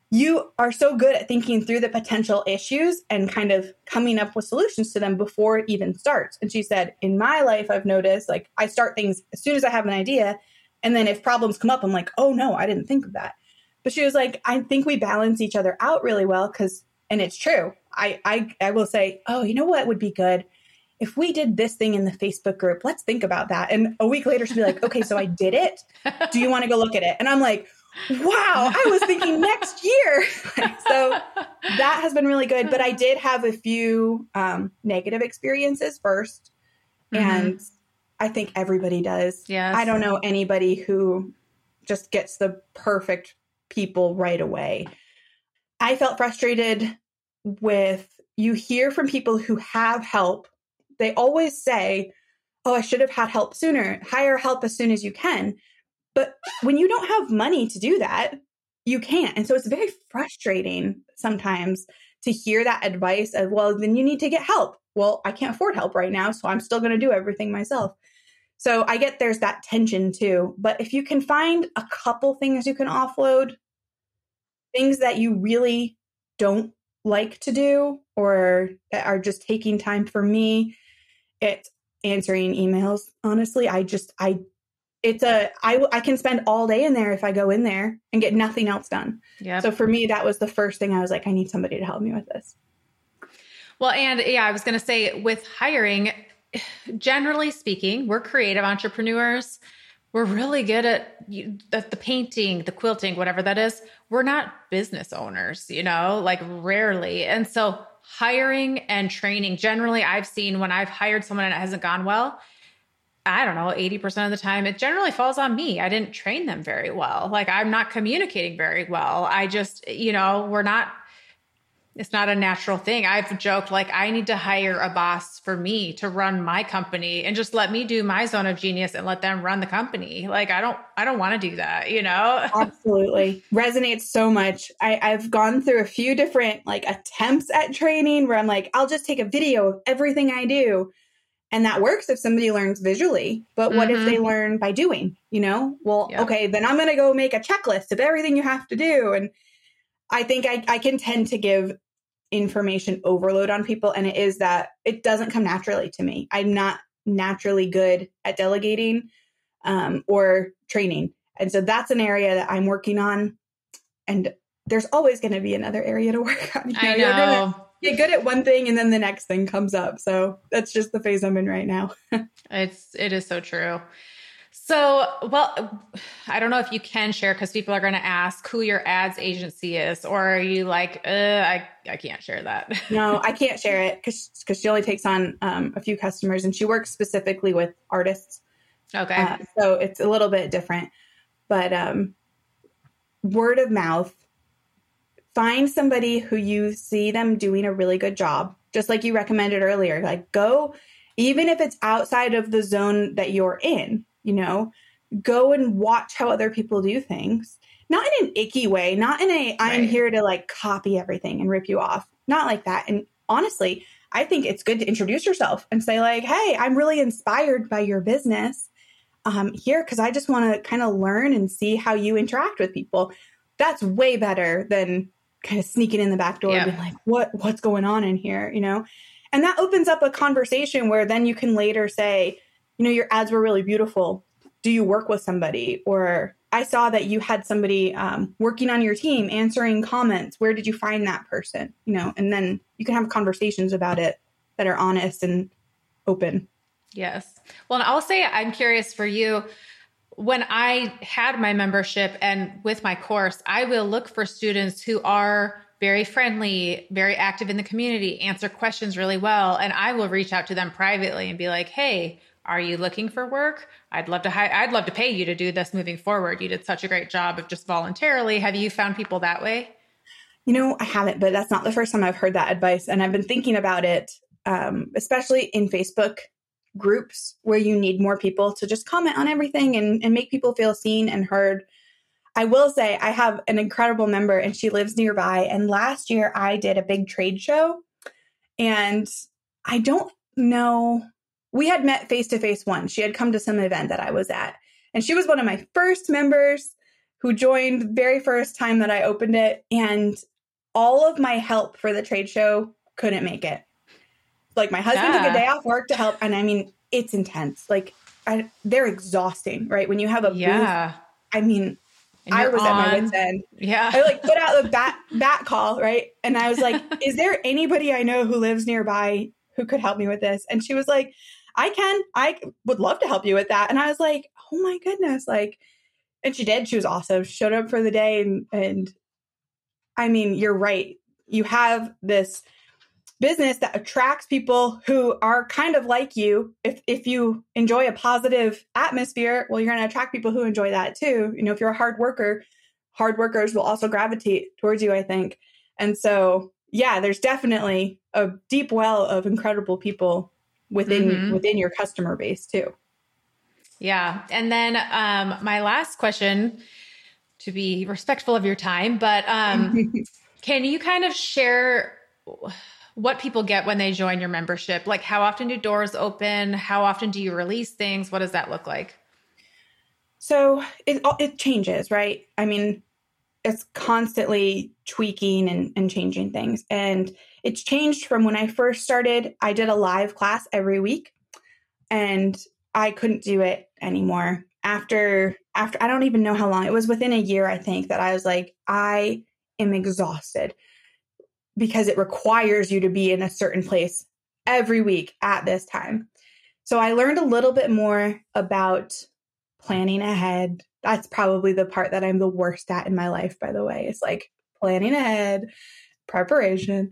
you are so good at thinking through the potential issues and kind of coming up with solutions to them before it even starts. And she said, in my life, I've noticed like I start things as soon as I have an idea. And then if problems come up, I'm like, oh no, I didn't think of that. But she was like, I think we balance each other out really well because, and it's true. I will say, oh, you know what would be good? If we did this thing in the Facebook group, let's think about that. And a week later, she'll be like, okay, so I did it. Do you want to go look at it? And I'm like, wow, I was thinking next year. So that has been really good. But I did have a few negative experiences first. And I think everybody does. Yes. I don't know anybody who just gets the perfect people right away. I felt frustrated with, you hear from people who have help. They always say, oh, I should have had help sooner. Hire help as soon as you can. But when you don't have money to do that, you can't. And so it's very frustrating sometimes to hear that advice of, well, then you need to get help. Well, I can't afford help right now, so I'm still going to do everything myself. So I get there's that tension too. But if you can find a couple things you can offload, things that you really don't like to do or that are just taking time, for me, it's answering emails. Honestly, I can spend all day in there if I go in there and get nothing else done. Yeah. So for me, that was the first thing I was like, I need somebody to help me with this. Well, and yeah, I was going to say with hiring, generally speaking, we're creative entrepreneurs. We're really good at the painting, the quilting, whatever that is. We're not business owners, like rarely. And so hiring and training, generally I've seen when I've hired someone and it hasn't gone well, I don't know, 80% of the time, it generally falls on me. I didn't train them very well. Like I'm not communicating very well. I just, it's not a natural thing. I've joked like I need to hire a boss for me to run my company and just let me do my zone of genius and let them run the company. Like I don't want to do that, Absolutely. Resonates so much. I've gone through a few different like attempts at training where I'm like, I'll just take a video of everything I do. And that works if somebody learns visually. But what if they learn by doing, Well, okay, then I'm going to go make a checklist of everything you have to do. And I think I can tend to give information overload on people. And it is that it doesn't come naturally to me. I'm not naturally good at delegating or training. And so that's an area that I'm working on. And there's always going to be another area to work on. I know. You're going to get good at one thing and then the next thing comes up. So that's just the phase I'm in right now. It is so true. So, well, I don't know if you can share because people are going to ask who your ads agency is, or are you like, I can't share that. No, I can't share it because she only takes on a few customers and she works specifically with artists. Okay. So it's a little bit different, but word of mouth, find somebody who you see them doing a really good job, just like you recommended earlier, like go, even if it's outside of the zone that you're in, go and watch how other people do things, not in an icky way, not in a, I'm here to like copy everything and rip you off, not like that. And honestly, I think it's good to introduce yourself and say like, hey, I'm really inspired by your business here because I just want to kind of learn and see how you interact with people. That's way better than kind of sneaking in the back door and being like, what's going on in here, And that opens up a conversation where then you can later say, your ads were really beautiful. Do you work with somebody? Or I saw that you had somebody working on your team, answering comments. Where did you find that person? And then you can have conversations about it that are honest and open. Yes. Well, and I'll say, I'm curious for you, when I had my membership and with my course, I will look for students who are very friendly, very active in the community, answer questions really well. And I will reach out to them privately and be like, hey, are you looking for work? I'd love to pay you to do this moving forward. You did such a great job of just voluntarily. Have you found people that way? I haven't, but that's not the first time I've heard that advice. And I've been thinking about it, especially in Facebook groups where you need more people to just comment on everything and make people feel seen and heard. I will say I have an incredible member and she lives nearby. And last year I did a big trade show and I don't know, we had met face-to-face once. She had come to some event that I was at and she was one of my first members. who joined the very first time that I opened it, and all of my help for the trade show couldn't make it. Like my husband took a day off work to help. And I mean, it's intense. Like they're exhausting, right? When you have a booth, I mean, I was at my wit's end. Yeah. I like put out the bat call, right? And I was like, is there anybody I know who lives nearby who could help me with this? And she was like, I would love to help you with that. And I was like, oh my goodness. Like, and she did. She was awesome. She showed up for the day. And I mean, you're right. You have this business that attracts people who are kind of like you. If you enjoy a positive atmosphere, well, you're going to attract people who enjoy that too. You know, if you're a hard worker, hard workers will also gravitate towards you, I think. And so, yeah, there's definitely a deep well of incredible people within your customer base too. Yeah. And then my last question, to be respectful of your time, but can you kind of share what people get when they join your membership? Like how often do doors open? How often do you release things? What does that look like? So it changes, right? I mean, it's constantly tweaking and changing things. And it's changed from when I first started. I did a live class every week and I couldn't do it anymore. After I don't even know how long, it was within a year, I think, that I was like, I am exhausted because it requires you to be in a certain place every week at this time. So I learned a little bit more about planning ahead. That's probably the part that I'm the worst at in my life, by the way. It's like planning ahead, preparation.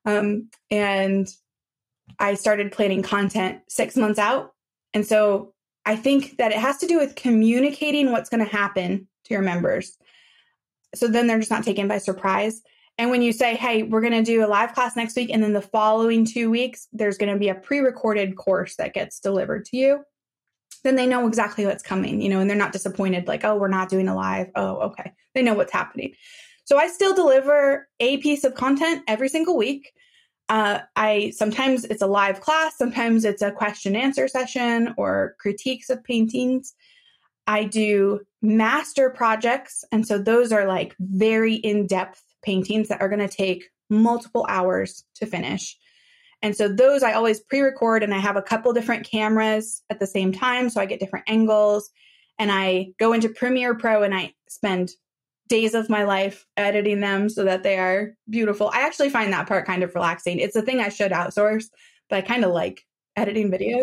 And I started planning content 6 months out. And so I think that it has to do with communicating what's going to happen to your members. So then they're just not taken by surprise. And when you say, hey, we're going to do a live class next week, and then the following 2 weeks, there's going to be a pre-recorded course that gets delivered to you, then they know exactly what's coming, you know, and they're not disappointed like, oh, we're not doing a live. Oh, okay. They know what's happening. So I still deliver a piece of content every single week. Sometimes it's a live class. Sometimes it's a question and answer session or critiques of paintings. I do master projects. And so those are like very in-depth paintings that are going to take multiple hours to finish. And so those I always pre-record, and I have a couple different cameras at the same time. So I get different angles, and I go into Premiere Pro and I spend days of my life editing them so that they are beautiful. I actually find that part kind of relaxing. It's a thing I should outsource, but I kind of like editing videos.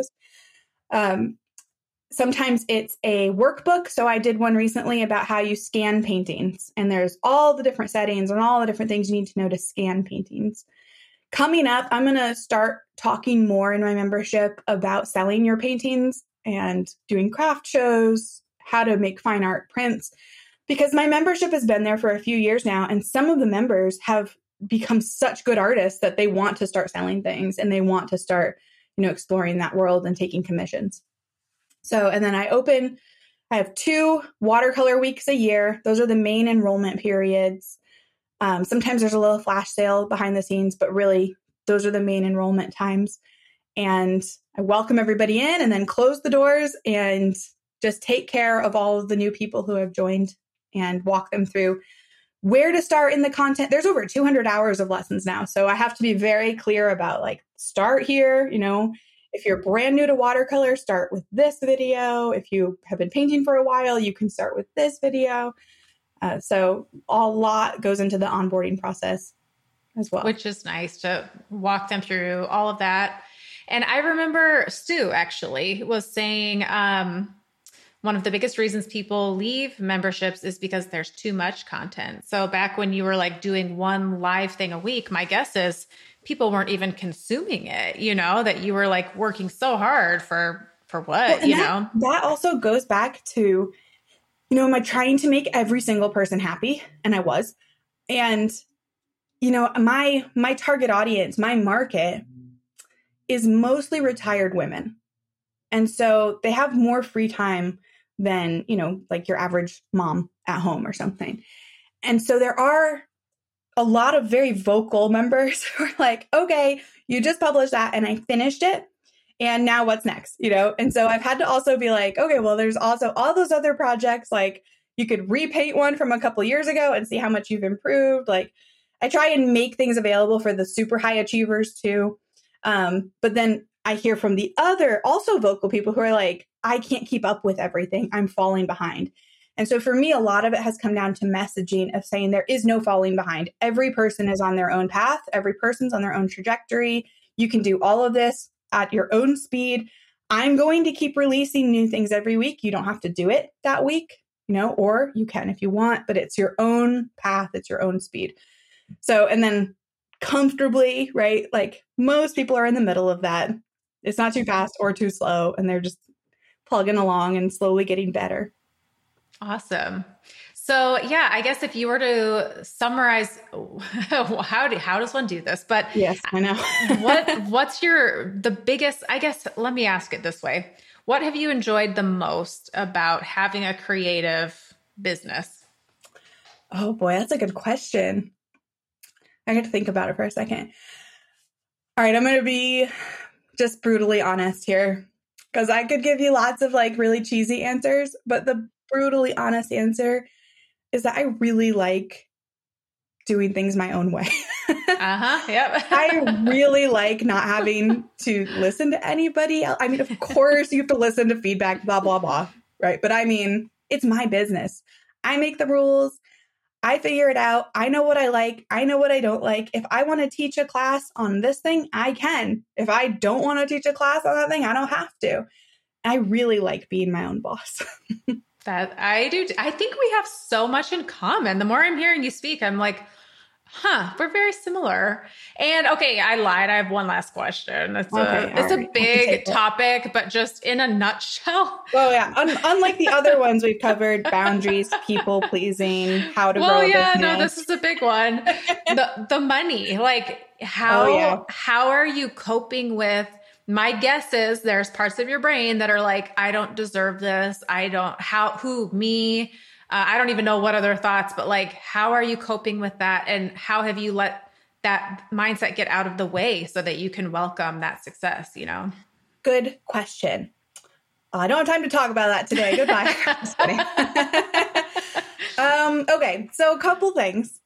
Sometimes it's a workbook. So I did one recently about how you scan paintings, and there's all the different settings and all the different things you need to know to scan paintings. Coming up, I'm going to start talking more in my membership about selling your paintings and doing craft shows, how to make fine art prints, because my membership has been there for a few years now. And some of the members have become such good artists that they want to start selling things, and they want to start, you know, exploring that world and taking commissions. So, and then I have 2 watercolor weeks a year. Those are the main enrollment periods. Sometimes there's a little flash sale behind the scenes, but really those are the main enrollment times. And I welcome everybody in and then close the doors and just take care of all of the new people who have joined and walk them through where to start in the content. There's over 200 hours of lessons now. So I have to be very clear about like, start here, you know. If you're brand new to watercolor, start with this video. If you have been painting for a while, you can start with this video. So a lot goes into the onboarding process as well. Which is nice to walk them through all of that. And I remember Stu actually was saying one of the biggest reasons people leave memberships is because there's too much content. So back when you were like doing one live thing a week, my guess is people weren't even consuming it, you know, that you were like working so hard for what, well, know? That also goes back to, you know, am I trying to make every single person happy? And I was. And, you know, my target audience, my market is mostly retired women. And so they have more free time than, you know, like your average mom at home or something. And so there are a lot of very vocal members who are like, okay, you just published that and I finished it. And now what's next, you know? And so I've had to also be like, okay, well, there's also all those other projects. Like, You could repaint one from a couple years ago and see how much you've improved. Like, I try and make things available for the super high achievers too. But then I hear from the other also vocal people who are like, I can't keep up with everything. I'm falling behind. And so for me, a lot of it has come down to messaging of saying there is no falling behind. Every person is on their own path. Every person's on their own trajectory. You can do all of this at your own speed. I'm going to keep releasing new things every week. You don't have to do it that week, or you can if you want, but it's your own path. It's your own speed. So, and then comfortably, right? Like most people are in the middle of that. It's not too fast or too slow, and they're just plugging along and slowly getting better. Awesome. So yeah, I guess if you were to summarize, how does one do this? But yes, I know. what's the biggest, I guess, let me ask it this way. What have you enjoyed the most about having a creative business? Oh boy, that's a good question. I got to think about it for a second. All right, I'm going to be just brutally honest here, because I could give you lots of like really cheesy answers, but the brutally honest answer is that I really like doing things my own way. Yep. I really like not having to listen to anybody else. I mean, of course you have to listen to feedback, blah, blah, blah, right? But I mean, it's my business. I make the rules. I figure it out. I know what I like. I know what I don't like. If I want to teach a class on this thing, I can. If I don't want to teach a class on that thing, I don't have to. I really like being my own boss. That I do. I think we have so much in common. The more I'm hearing you speak, I'm like, we're very similar. And okay, I lied. I have one last question. It's a big topic, but just in a nutshell. Oh yeah. Unlike the other ones we've covered, boundaries, people pleasing, how to grow a business. No, this is a big one. The money, like how are you coping with? My guess is there's parts of your brain that are like, I don't deserve this. I don't even know what other thoughts, but like, how are you coping with that? And how have you let that mindset get out of the way so that you can welcome that success, Good question. I don't have time to talk about that today. Goodbye. Just kidding. Okay. So a couple things.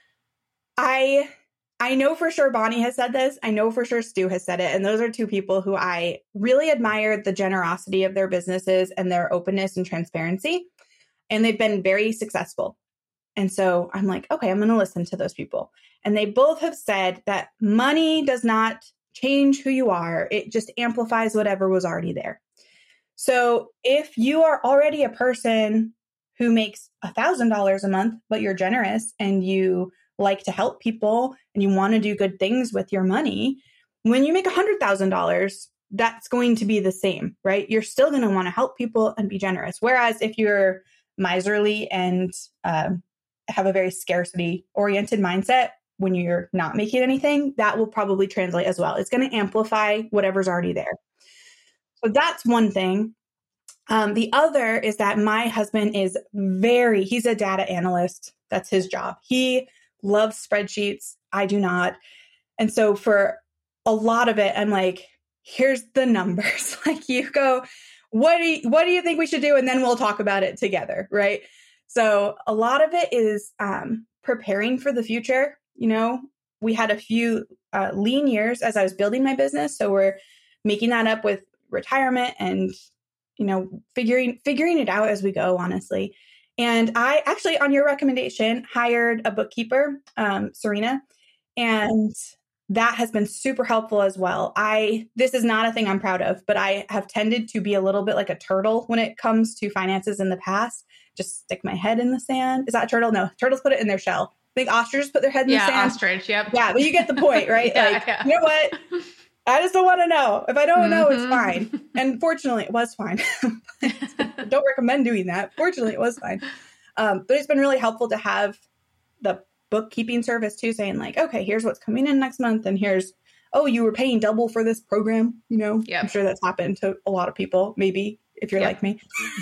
I know for sure Bonnie has said this. I know for sure Stu has said it. And those are two people who I really admire the generosity of their businesses and their openness and transparency. And they've been very successful. And so I'm like, okay, I'm going to listen to those people. And they both have said that money does not change who you are. It just amplifies whatever was already there. So if you are already a person who makes $1,000 a month, but you're generous and you like to help people and you want to do good things with your money, when you make $100,000, that's going to be the same, right? You're still going to want to help people and be generous. Whereas if you're miserly and have a very scarcity oriented mindset, when you're not making anything, that will probably translate as well. It's going to amplify whatever's already there. So that's one thing. The other is that my husband is he's a data analyst. That's his job. He loves spreadsheets. I do not. And so for a lot of it, I'm like, here's the numbers. Like you go, what do you think we should do? And then we'll talk about it together. Right. So a lot of it is preparing for the future. We had a few lean years as I was building my business. So we're making that up with retirement and, figuring it out as we go, honestly. And I actually, on your recommendation, hired a bookkeeper, Serena, and that has been super helpful as well. This is not a thing I'm proud of, but I have tended to be a little bit like a turtle when it comes to finances in the past. Just stick my head in the sand. Is that a turtle? No, turtles put it in their shell. I think ostriches put their head in the sand. Yeah, ostrich, yep. Yeah, but you get the point, right? Yeah. You know what? I just don't want to know. If I don't know, it's fine. And fortunately, it was fine. Don't recommend doing that. Fortunately, it was fine. But it's been really helpful to have the bookkeeping service too, saying like, okay, here's what's coming in next month. And here's, you were paying double for this program. Yep. I'm sure that's happened to a lot of people, maybe if you're like me.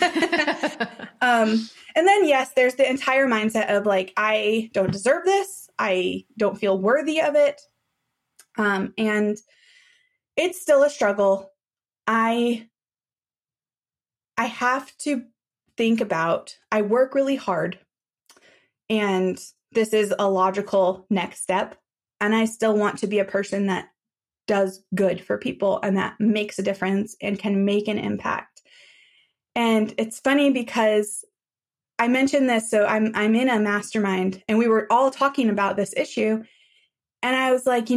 And then, yes, there's the entire mindset of like, I don't deserve this. I don't feel worthy of it. And it's still a struggle. I have to think about, I work really hard and this is a logical next step. And I still want to be a person that does good for people and that makes a difference and can make an impact. And it's funny because I mentioned this. So I'm in a mastermind and we were all talking about this issue. And I was like,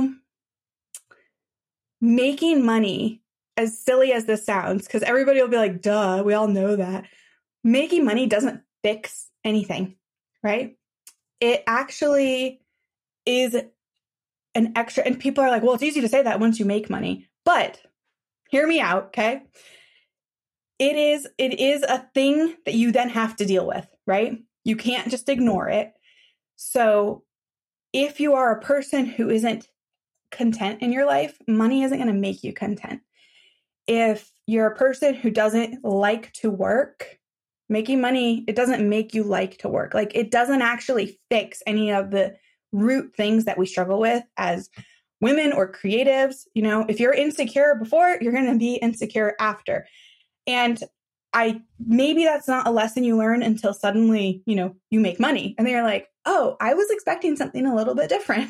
making money, as silly as this sounds, because everybody will be like, duh, we all know that. Making money doesn't fix anything, right? It actually is an extra, and people are like, well, it's easy to say that once you make money, but hear me out, okay? It is a thing that you then have to deal with, right? You can't just ignore it. So if you are a person who isn't content in your life, money isn't going to make you content. If you're a person who doesn't like to work, making money, it doesn't make you like to work. Like, it doesn't actually fix any of the root things that we struggle with as women or creatives. If you're insecure before, you're going to be insecure after. And maybe that's not a lesson you learn until suddenly, you make money. And then you're like, oh, I was expecting something a little bit different.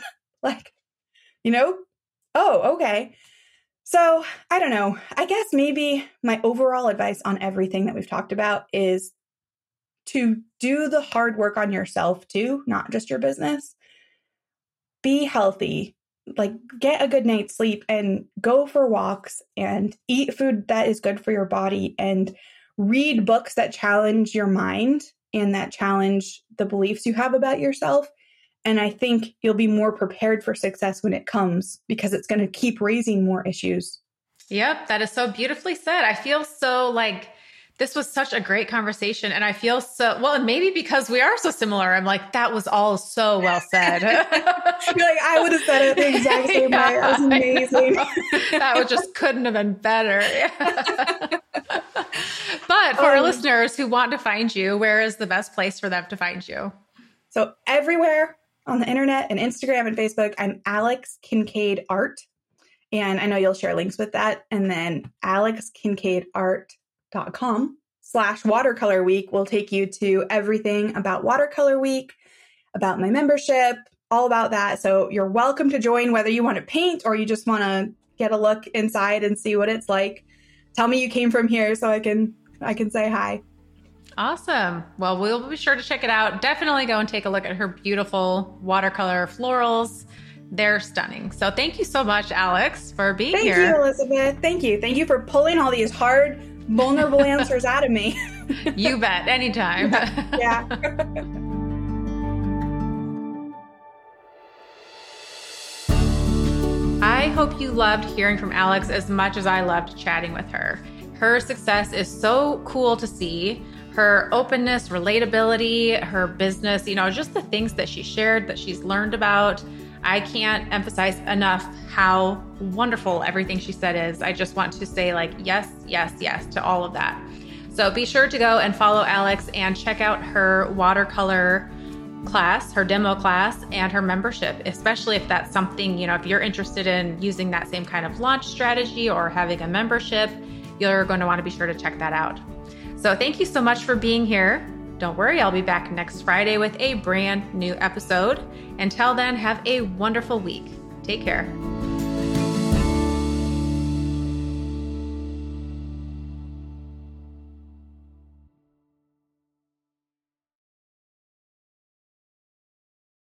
Oh, okay. So I don't know. I guess maybe my overall advice on everything that we've talked about is to do the hard work on yourself too, not just your business. Be healthy, get a good night's sleep and go for walks and eat food that is good for your body and read books that challenge your mind and that challenge the beliefs you have about yourself. And I think you'll be more prepared for success when it comes because it's going to keep raising more issues. Yep. That is so beautifully said. I feel so like this was such a great conversation. And I feel so, well, and maybe because we are so similar, I'm like, that was all so well said. You're like, I would have said it the exact same way. That was amazing. That just couldn't have been better. But for our listeners who want to find you, where is the best place for them to find you? So everywhere on the internet and Instagram and Facebook, I'm Alex Kincaid Art. And I know you'll share links with that. And then alexkincaidart.com/watercolor week will take you to everything about watercolor week, about my membership, all about that. So you're welcome to join whether you want to paint or you just want to get a look inside and see what it's like. Tell me you came from here so I can say hi. Awesome. Well, we'll be sure to check it out. Definitely go and take a look at her beautiful watercolor florals. They're stunning. So thank you so much, Alex, for being here. Thank you, Elizabeth. Thank you. Thank you for pulling all these hard, vulnerable answers out of me. You bet. Anytime. Yeah. I hope you loved hearing from Alex as much as I loved chatting with her. Her success is so cool to see. Her openness, relatability, her business, just the things that she shared, that she's learned about. I can't emphasize enough how wonderful everything she said is. I just want to say yes, yes, yes to all of that. So be sure to go and follow Alex and check out her watercolor class, her demo class, and her membership, especially if that's something, if you're interested in using that same kind of launch strategy or having a membership, you're going to want to be sure to check that out. So thank you so much for being here. Don't worry, I'll be back next Friday with a brand new episode. Until then, have a wonderful week. Take care.